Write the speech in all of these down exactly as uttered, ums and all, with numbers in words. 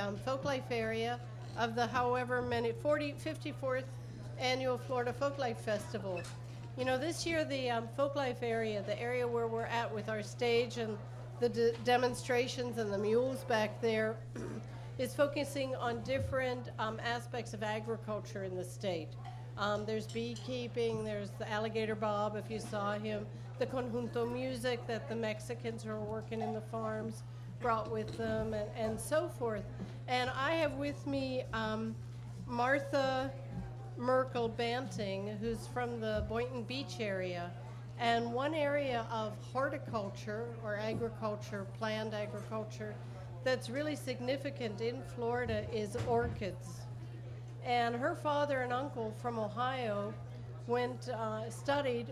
um, Folklife area of the however many, forty, fifty-fourth Annual Florida Folklife Festival. You know, this year the um, Folklife area, the area where we're at with our stage and the de- demonstrations and the mules back there, is focusing on different um, aspects of agriculture in the state. Um, there's beekeeping, there's the alligator bob, if you saw him, the conjunto music that the Mexicans who are working in the farms brought with them, and, and so forth. And I have with me um, Martha Merkel Banting, who's from the Boynton Beach area. And one area of horticulture or agriculture, planned agriculture, that's really significant in Florida is orchids. And her father and uncle from Ohio went, uh, studied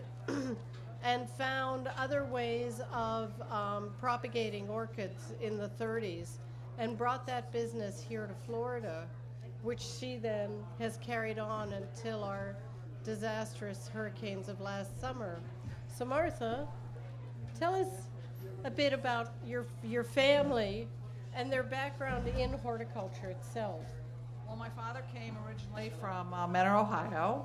and found other ways of um, propagating orchids in the thirties and brought that business here to Florida, which she then has carried on until our disastrous hurricanes of last summer. So Martha, tell us a bit about your your family and their background in horticulture itself. Well, my father came originally from uh, Mentor, Ohio,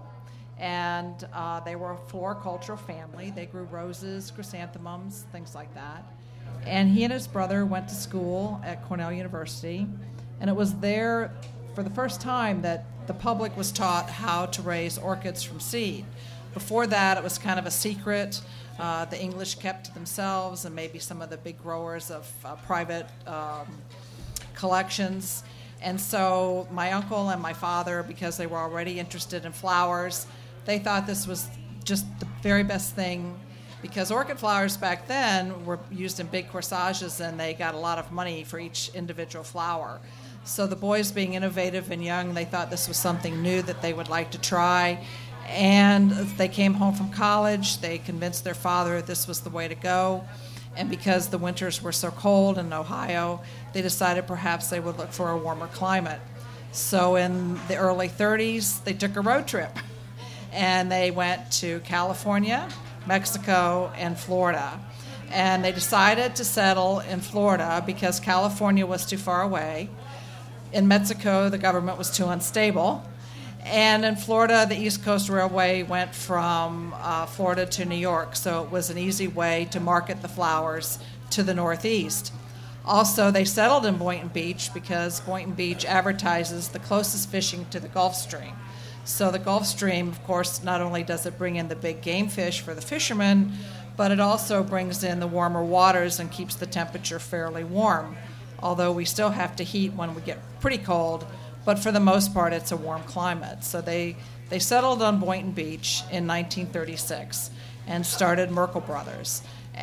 and uh, they were a floricultural family. They grew roses, chrysanthemums, things like that. And he and his brother went to school at Cornell University, and it was there for the first time that the public was taught how to raise orchids from seed. Before that, it was kind of a secret. Uh, the English kept to themselves, and maybe some of the big growers of uh, private um, collections. And so my uncle and my father, because they were already interested in flowers, they thought this was just the very best thing, because orchid flowers back then were used in big corsages, and they got a lot of money for each individual flower. So the boys, being innovative and young, they thought this was something new that they would like to try. And they came home from college. They convinced their father this was the way to go. And because the winters were so cold in Ohio, they decided perhaps they would look for a warmer climate. So in the early thirties, they took a road trip. And they went to California, Mexico, and Florida. And they decided to settle in Florida because California was too far away. In Mexico, the government was too unstable. And in Florida, the East Coast Railway went from uh, Florida to New York, so it was an easy way to market the flowers to the Northeast. Also, they settled in Boynton Beach because Boynton Beach advertises the closest fishing to the Gulf Stream. So the Gulf Stream, of course, not only does it bring in the big game fish for the fishermen, but it also brings in the warmer waters and keeps the temperature fairly warm, although we still have to heat when we get pretty cold. But for the most part, it's a warm climate. So they, they settled on Boynton Beach in nineteen thirty-six and started Merkel Brothers.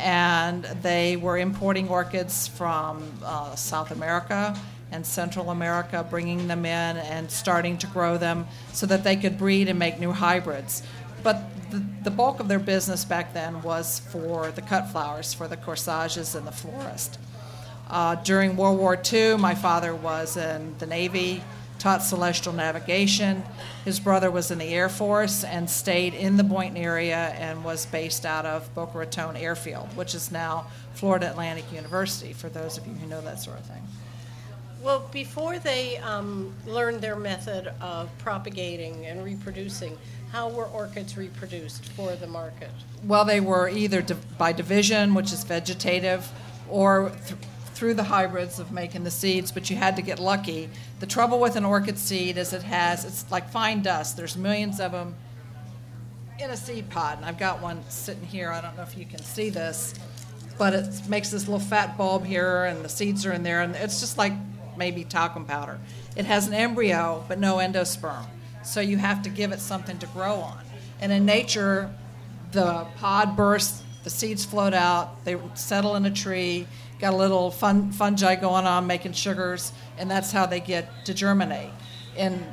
And they were importing orchids from uh, South America and Central America, bringing them in and starting to grow them so that they could breed and make new hybrids. But the, the bulk of their business back then was for the cut flowers, for the corsages and the florist. Uh, during World War Two, my father was in the Navy, taught celestial navigation. His brother was in the Air Force and stayed in the Boynton area and was based out of Boca Raton Airfield, which is now Florida Atlantic University, for those of you who know that sort of thing. Well, before they um, learned their method of propagating and reproducing, how were orchids reproduced for the market? Well, they were either div- by division, which is vegetative, or th- through the hybrids of making the seeds, but you had to get lucky. The trouble with an orchid seed is it has, it's like fine dust. There's millions of them in a seed pod, and I've got one sitting here. I don't know if you can see this, but it makes this little fat bulb here, and the seeds are in there, and it's just like maybe talcum powder. It has an embryo, but no endosperm, so you have to give it something to grow on. And in nature, the pod bursts, the seeds float out, they settle in a tree, got a little fun, fungi going on making sugars, and that's how they get to germinate. And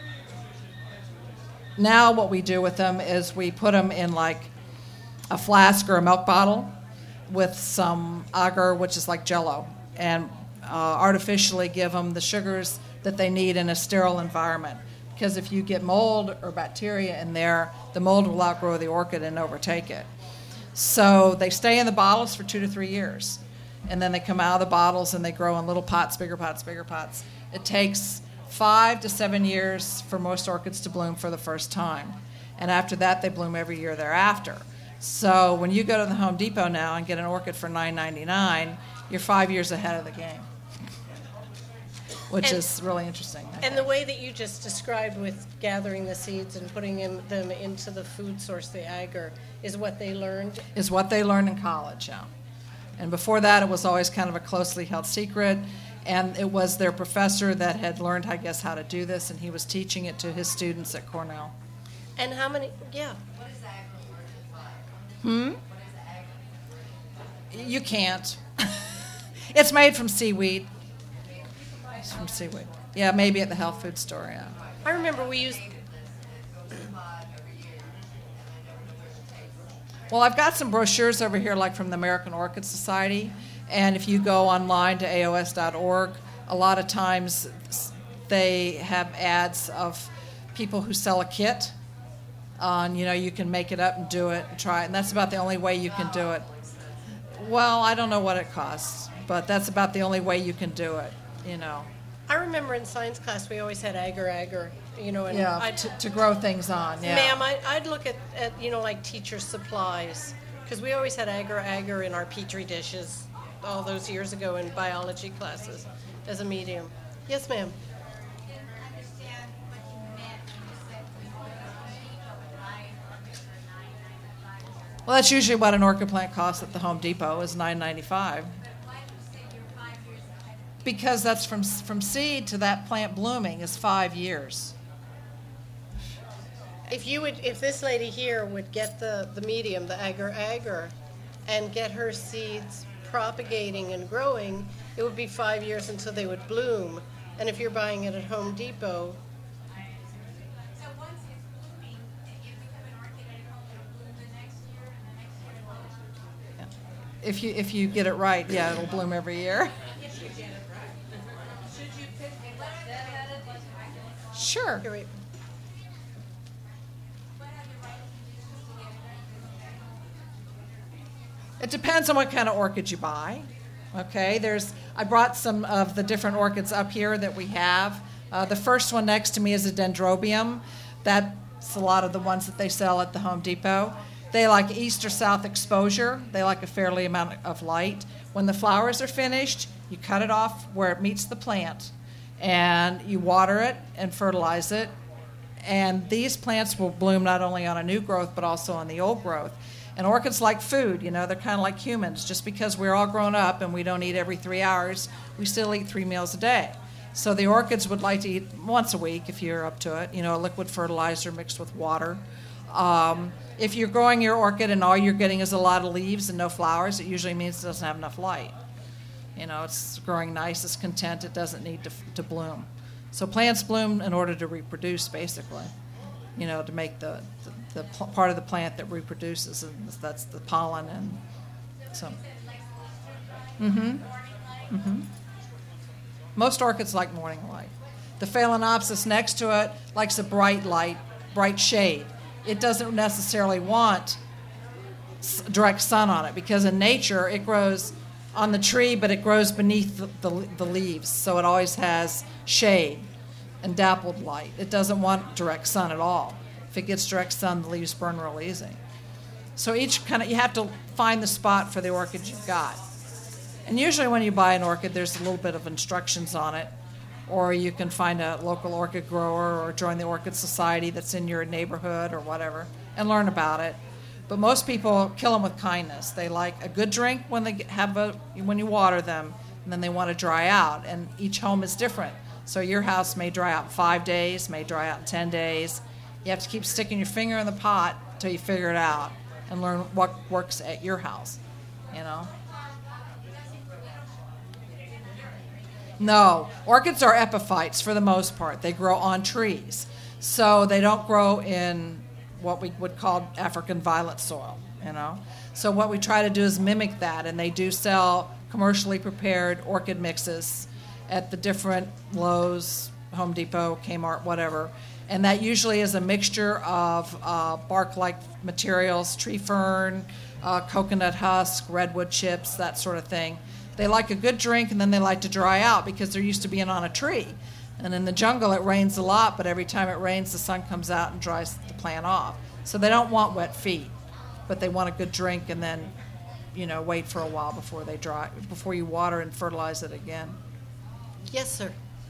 now what we do with them is we put them in like a flask or a milk bottle with some agar, which is like Jell-O, and uh, artificially give them the sugars that they need in a sterile environment. Because if you get mold or bacteria in there, the mold will outgrow the orchid and overtake it. So they stay in the bottles for two to three years. and then they come out of the bottles and they grow in little pots, bigger pots, bigger pots. It takes five to seven years for most orchids to bloom for the first time. And after that, they bloom every year thereafter. So when you go to the Home Depot now and get an orchid for nine ninety-nine, you're five years ahead of the game, which And- is really interesting. I And the think. way that you just described with gathering the seeds and putting them, them into the food source, the agar, is what they learned. Is what they learned in college, yeah. And before that, it was always kind of a closely held secret. And it was their professor that had learned, I guess, how to do this, and he was teaching it to his students at Cornell. And how many, yeah. Hmm? You can't. It's made from seaweed. It's from seaweed. Yeah, maybe at the health food store, yeah. I remember we used, Well, I've got some brochures over here, like from the American Orchid Society, and if you go online to A O S dot org, a lot of times they have ads of people who sell a kit. On, you know, you can make it up and do it and try it, and that's about the only way you can do it. Well, I don't know what it costs, but that's about the only way you can do it, you know. I remember in science class we always had agar agar, you know, and Yeah, I'd, to, to grow things on, yeah. ma'am, I, I'd look at, at, you know, like teacher supplies, because we always had agar agar in our petri dishes all those years ago in biology classes as a medium. Yes, ma'am. Well, that's usually what an orchid plant costs at the Home Depot is nine ninety-five. Because that's from from seed to that plant blooming is five years. If you would, if this lady here would get the, the medium, the agar agar, and get her seeds propagating and growing, it would be five years until they would bloom. And if you're buying it at Home Depot, So once it's blooming, if you become an orchid at home, it'll bloom the next year, and the next year it'll bloom. If you if you get it right, yeah, it'll bloom every year. Should you pick a dead-headed like I Sure. here, wait. What are the right conditions to get it right? It depends on what kind of orchid you buy. Okay, there's. I brought some of the different orchids up here that we have. Uh, the first one next to me is a dendrobium. That's a lot of the ones that they sell at the Home Depot. They like east or south exposure. They like a fairly amount of light. When the flowers are finished, you cut it off where it meets the plant, and you water it and fertilize it. And these plants will bloom not only on a new growth but also on the old growth. And orchids like food, you know, they're kind of like humans. Just because we're all grown up and we don't eat every three hours, we still eat three meals a day. So the orchids would like to eat once a week if you're up to it, you know, a liquid fertilizer mixed with water. Um, if you're growing your orchid and all you're getting is a lot of leaves and no flowers, it usually means it doesn't have enough light. You know, it's growing nice, it's content, it doesn't need to, to bloom. So plants bloom in order to reproduce, basically, you know, to make the, the, the pl- part of the plant that reproduces, and that's the pollen and so. Mm-hmm. Mm-hmm. Most orchids like morning light. The Phalaenopsis next to it likes a bright light, bright shade. It doesn't necessarily want s- direct sun on it because in nature it grows on the tree, but it grows beneath the, the, the leaves, so it always has shade and dappled light. It doesn't want direct sun at all. If it gets direct sun, the leaves burn real easy. So each kind of, you have to find the spot for the orchid you've got. And usually when you buy an orchid, there's a little bit of instructions on it, or you can find a local orchid grower or join the orchid society that's in your neighborhood or whatever and learn about it. But most people kill them with kindness. They like a good drink when they have a when you water them, and then they want to dry out. And each home is different. So your house may dry out in five days, may dry out in ten days. You have to keep sticking your finger in the pot until you figure it out and learn what works at your house. You know. No, orchids are epiphytes for the most part. They grow on trees, so they don't grow in what we would call African violet soil, you know. So what we try to do is mimic that, and they do sell commercially prepared orchid mixes at the different Lowe's, Home Depot, Kmart, whatever. And that usually is a mixture of uh, bark-like materials, tree fern, uh, coconut husk, redwood chips, that sort of thing. They like a good drink, and then they like to dry out because they're used to being on a tree. And in the jungle, it rains a lot, but every time it rains, the sun comes out and dries the plant off. So they don't want wet feet, but they want a good drink, and then, you know, wait for a while before they dry, before you water and fertilize it again. Yes, sir.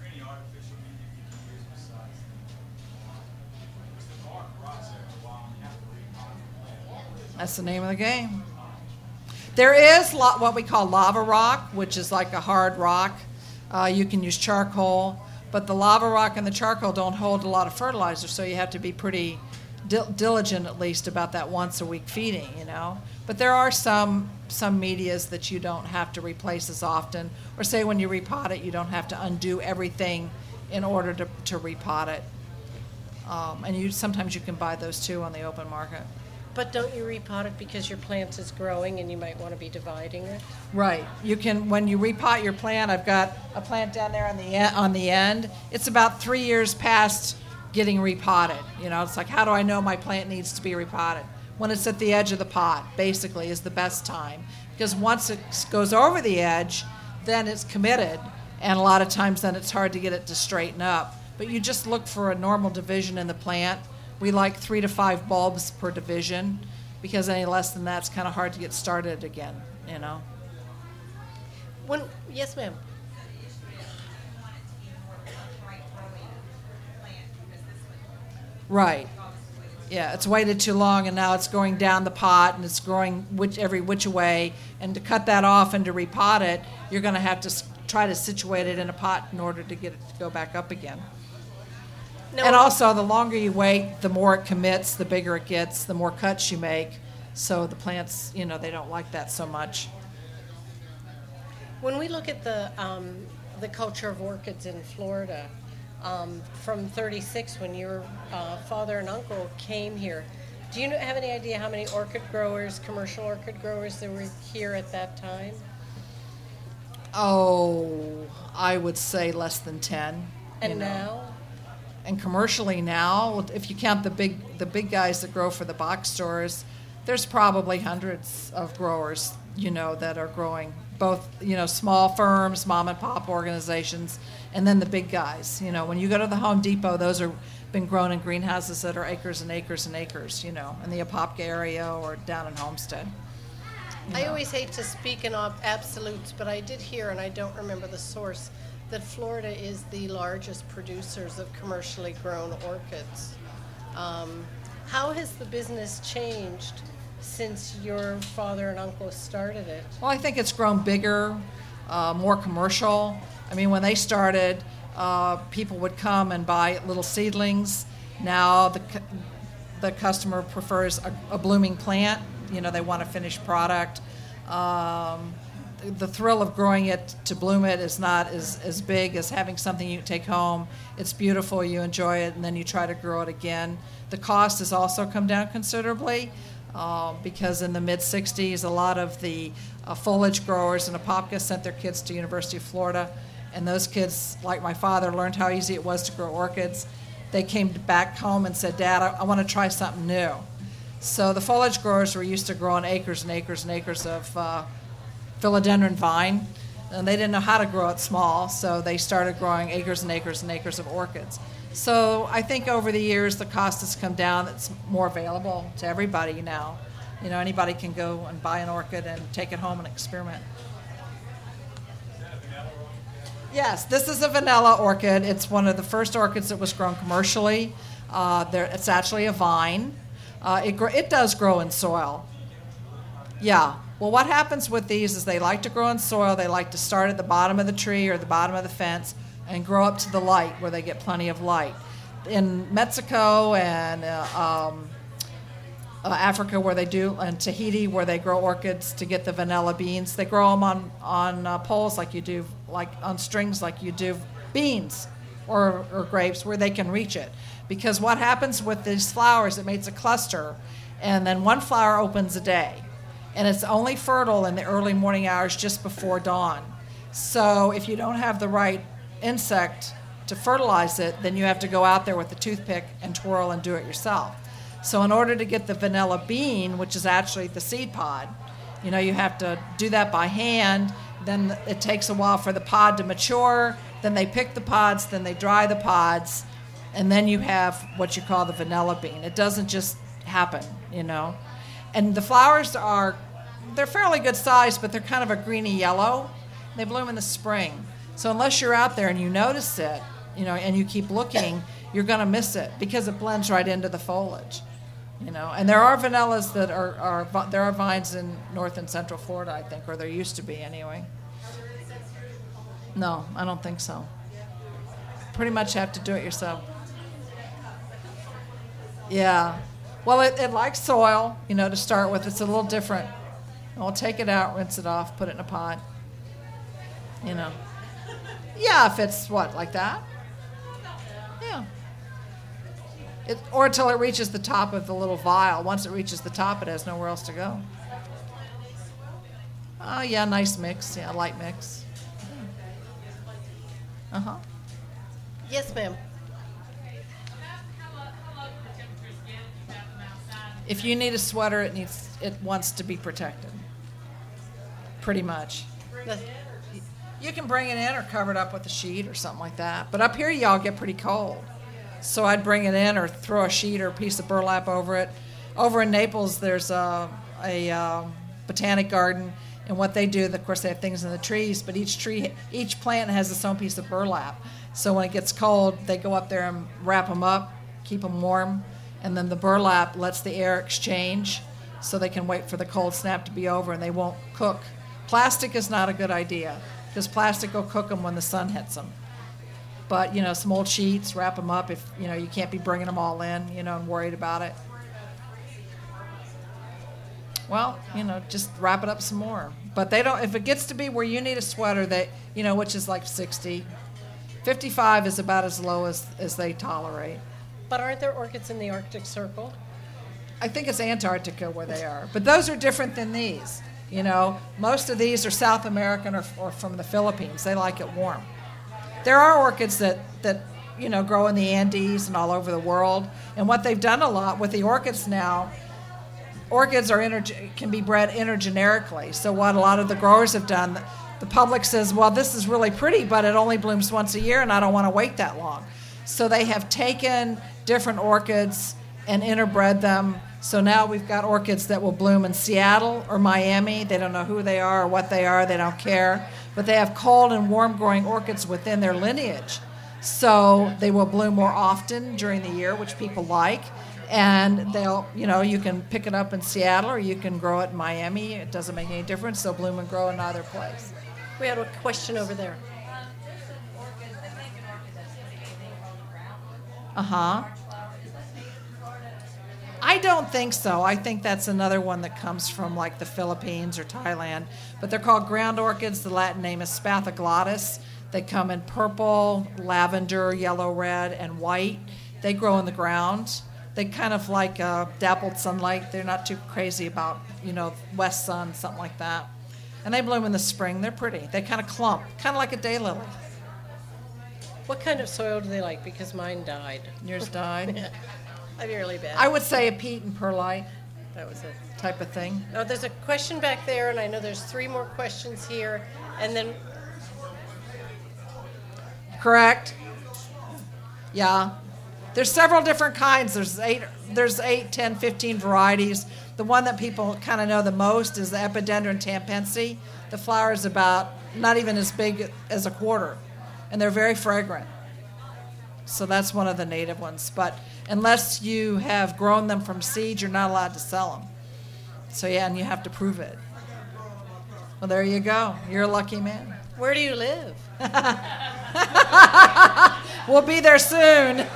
That's the name of the game. There is lo- what we call lava rock, which is like a hard rock. Uh, you can use charcoal, but the lava rock and the charcoal don't hold a lot of fertilizer, so you have to be pretty dil- diligent, at least, about that once a week feeding, you know. But there are some some medias that you don't have to replace as often, or say when you repot it, you don't have to undo everything in order to, to repot it. Um, and you sometimes you can buy those too on the open market. But don't you repot it because your plant is growing and you might want to be dividing it? Right. You can, when you repot your plant, I've got a plant down there on the en- on the end. It's about three years past getting repotted. You know, it's like, how do I know my plant needs to be repotted? When it's at the edge of the pot, basically, is the best time. Because once it goes over the edge, then it's committed. And a lot of times then it's hard to get it to straighten up. But you just look for a normal division in the plant. We like three to five bulbs per division, because any less than that, it's kind of hard to get started again, you know. When, yes, ma'am. Right. Yeah, it's waited too long, and now it's going down the pot, and it's growing which, every which way. And to cut that off and to repot it, you're going to have to s- try to situate it in a pot in order to get it to go back up again. No. And also, the longer you wait, the more it commits, the bigger it gets, the more cuts you make. So the plants, you know, they don't like that so much. When we look at the um, the culture of orchids in Florida, um, from thirty-six, when your uh, father and uncle came here, do you know, have any idea how many orchid growers, commercial orchid growers, there were here at that time? Oh, I would say less than ten. And you know. now? And commercially now, if you count the big the big guys that grow for the box stores, there's probably hundreds of growers, you know, that are growing, both, you know, small firms, mom and pop organizations, and then the big guys. You know, when you go to the Home Depot, those are been grown in greenhouses that are acres and acres and acres, you know, in the Apopka area or down in Homestead. You I know. always hate to speak in ob- absolutes, but I did hear, and I don't remember the source, that Florida is the largest producers of commercially grown orchids. Um, how has the business changed since your father and uncle started it? Well, I think it's grown bigger, uh, more commercial. I mean, when they started, uh, people would come and buy little seedlings. Now the cu- the customer prefers a, a blooming plant. You know, they want a finished product. Um, the thrill of growing it to bloom it is not as, as big as having something you take home. It's beautiful, you enjoy it, and then you try to grow it again. The cost has also come down considerably. Uh, because in the mid sixties, a lot of the uh, foliage growers in Apopka sent their kids to University of Florida, and those kids, like my father, learned how easy it was to grow orchids. They came back home and said, Dad, I, I want to try something new. So the foliage growers were used to growing acres and acres and acres of uh, philodendron vine, and they didn't know how to grow it small, so they started growing acres and acres and acres of orchids. So I think over the years the cost has come down. It's more available to everybody now. You know, anybody can go and buy an orchid and take it home and experiment. Yes, this is a vanilla orchid. It's one of the first orchids that was grown commercially. Uh, there, it's actually a vine. Uh, it, gr- it does grow in soil. Yeah. Well, what happens with these is they like to grow in soil. They like to start at the bottom of the tree or the bottom of the fence and grow up to the light where they get plenty of light. In Mexico and uh, um, uh, Africa where they do, and Tahiti where they grow orchids to get the vanilla beans, they grow them on, on uh, poles like you do, like on strings like you do beans or, or grapes where they can reach it. Because what happens with these flowers, it makes a cluster, and then one flower opens a day. And it's only fertile in the early morning hours just before dawn. So if you don't have the right insect to fertilize it, then you have to go out there with the toothpick and twirl and do it yourself. So in order to get the vanilla bean, which is actually the seed pod, you know, you have to do that by hand, then it takes a while for the pod to mature. Then they pick the pods, then they dry the pods, and then you have what you call the vanilla bean. It doesn't just happen, you know. And the flowers are, they're fairly good size, but they're kind of a greeny yellow. They bloom in the spring. So unless you're out there and you notice it, you know, and you keep looking, you're going to miss it because it blends right into the foliage, you know. And there are vanillas that are, are there are vines in North and Central Florida, I think, or there used to be anyway. No, I don't think so. Pretty much have to do it yourself. Yeah. Well, it, it likes soil, you know, to start with. It's a little different. I'll take it out, rinse it off, put it in a pot. You know. Yeah, if it's what, like that? Yeah. It, or until it reaches the top of the little vial. Once it reaches the top, it has nowhere else to go. Oh, yeah, nice mix. Yeah, light mix. Uh-huh. Yes, ma'am. If you need a sweater, it needs it wants to be protected. Pretty much. That's- You can bring it in or cover it up with a sheet or something like that. But up here, y'all get pretty cold. So I'd bring it in or throw a sheet or a piece of burlap over it. Over in Naples, there's a, a um, botanic garden. And what they do, of course, they have things in the trees, but each tree, each plant has its own piece of burlap. So when it gets cold, they go up there and wrap them up, keep them warm, and then the burlap lets the air exchange so they can wait for the cold snap to be over and they won't cook. Plastic is not a good idea because plastic will cook them when the sun hits them. But, you know, some old sheets, wrap them up if, you know, you can't be bringing them all in, you know, and worried about it. Well, you know, just wrap it up some more. But they don't, if it gets to be where you need a sweater that, you know, which is like sixty, fifty-five is about as low as, as they tolerate. But aren't there orchids in the Arctic Circle? I think it's Antarctica where they are. But those are different than these. You know, most of these are South American or, or from the Philippines. They like it warm. There are orchids that, that, you know, grow in the Andes and all over the world. And what they've done a lot with the orchids now, orchids are inter- can be bred intergenerically. So what a lot of the growers have done, the public says, well, this is really pretty, but it only blooms once a year, and I don't want to wait that long. So they have taken different orchids and interbred them. So now we've got orchids that will bloom in Seattle or Miami. They don't know who they are or what they are. They don't care. But they have cold and warm-growing orchids within their lineage. So they will bloom more often during the year, which people like. And they'll, you know, you can pick it up in Seattle or you can grow it in Miami. It doesn't make any difference. They'll bloom and grow in either place. We had a question over there. Uh-huh. I don't think so. I think that's another one that comes from like the Philippines or Thailand. But they're called ground orchids. The Latin name is Spathoglottis. They come in purple, lavender, yellow, red, and white. They grow in the ground. They kind of like uh, dappled sunlight. They're not too crazy about, you know, west sun, something like that. And they bloom in the spring. They're pretty. They kind of clump, kind of like a daylily. What kind of soil do they like? Because mine died. Yours died. I'm really bad. I would say a peat and perlite that was it. type of thing. Oh, there's a question back there, and I know there's three more questions here. And then, Correct? Yeah. There's several different kinds. There's eight, there's eight, ten, fifteen varieties. The one that people kind of know the most is the Epidendron tampense. The flower is about not even as big as a quarter, and they're very fragrant. So that's one of the native ones. But unless you have grown them from seed, you're not allowed to sell them. So yeah, and you have to prove it. Well, there you go. You're a lucky man. where do you live? We'll be there soon.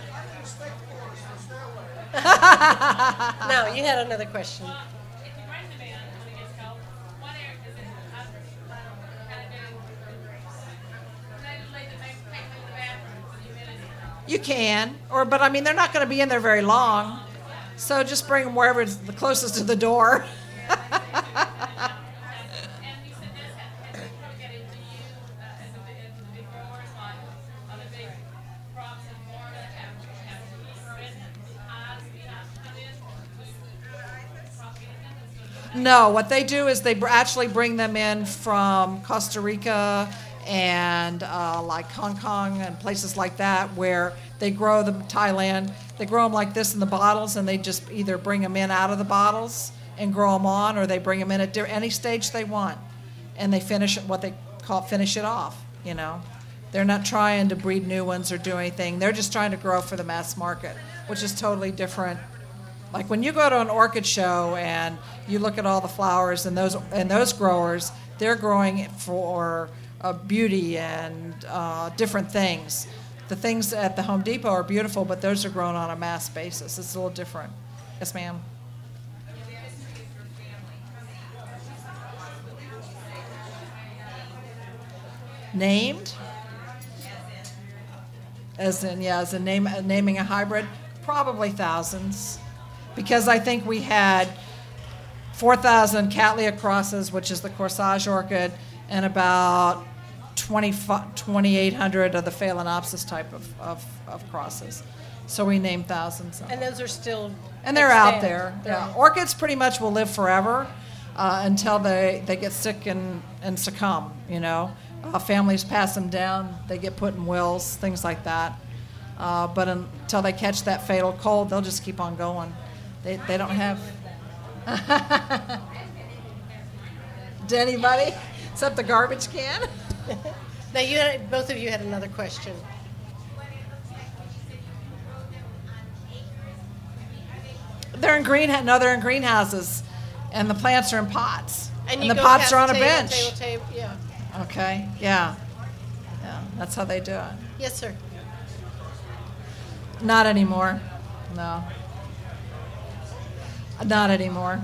No, you had another question. If you rent the van when it gets cold, what area does it have kind of do? Can I just leave the thing, take them to the bathroom for the humidity? You can, or but I mean they're not going to be in there very long, so just bring them wherever it's the closest to the door. And you said this had to get into you uh, as a big, as the big growers, like other big crops in Florida have have written odds behind come in. Crop get in. No, what they do is they br- actually bring them in from Costa Rica and uh, like Hong Kong and places like that where they grow them, Thailand, they grow them like this in the bottles, and they just either bring them in out of the bottles and grow them on, or they bring them in at di- any stage they want, and they finish it, what they call finish it off, you know. They're not trying to breed new ones or do anything. They're just trying to grow for the mass market, which is totally different. Like when you go to an orchid show and you look at all the flowers, and those and those growers, they're growing it for uh, beauty and uh, different things. The things at the Home Depot are beautiful, but those are grown on a mass basis. It's a little different. Yes, ma'am. Named? As in, yeah, as in name, naming a hybrid? Probably thousands. Because I think we had four thousand Cattleya crosses, which is the corsage orchid, and about twenty-eight hundred of the Phalaenopsis type of, of, of crosses. So we named thousands of And them. those are still And they're out extant. there. They're Yeah. out. Orchids pretty much will live forever uh, until they, they get sick and, and succumb, you know. Uh, families pass them down. They get put in wills, things like that. Uh, but until they catch that fatal cold, they'll just keep on going. They, they don't have... Did anybody? Except the garbage can? Now, you had, both of you had another question. They're in green. No, they're in greenhouses, and the plants are in pots, And, and, you the go pots past are on a table, bench. Table, table, yeah. Okay. Yeah. Yeah. That's how they do it. Yes, sir. Not anymore. No. Not anymore.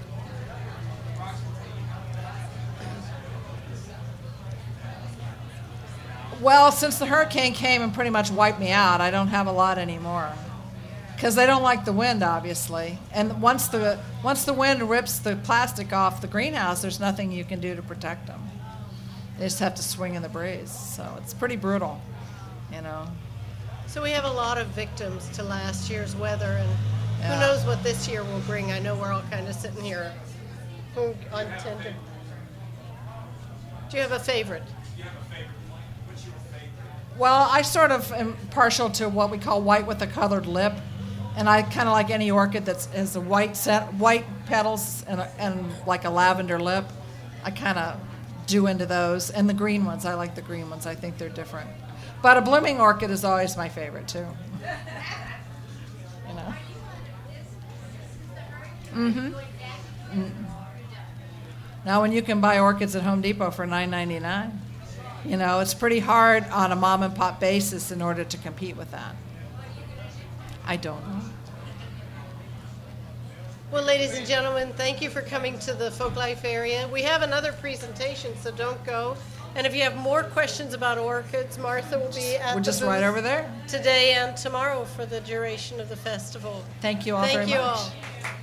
Well, since the hurricane came and pretty much wiped me out, I don't have a lot anymore. Because they don't like the wind, obviously. And once the once the wind rips the plastic off the greenhouse, there's nothing you can do to protect them. They just have to swing in the breeze. So it's pretty brutal, you know. So we have a lot of victims to last year's weather, and Yeah. who knows what this year will bring. I know we're all kind of sitting here untended. Do you have a favorite? Well, I sort of am partial to what we call white with a colored lip, and I kind of like any orchid that has a white set, white petals and, a, and like a lavender lip. I kind of do into those, and the green ones. I like the green ones. I think they're different. But a blooming orchid is always my favorite too. You know. Mm-hmm. Mm. Now, when you can buy orchids at Home Depot for nine ninety-nine. You know, it's pretty hard on a mom and pop basis in order to compete with that. I don't know. Well, ladies and gentlemen, thank you for coming to the Folklife area. We have another presentation, so don't go. And if you have more questions about orchids, Martha will be at We're the just booth right over there. today and tomorrow for the duration of the festival. Thank you all Thank very you much. all.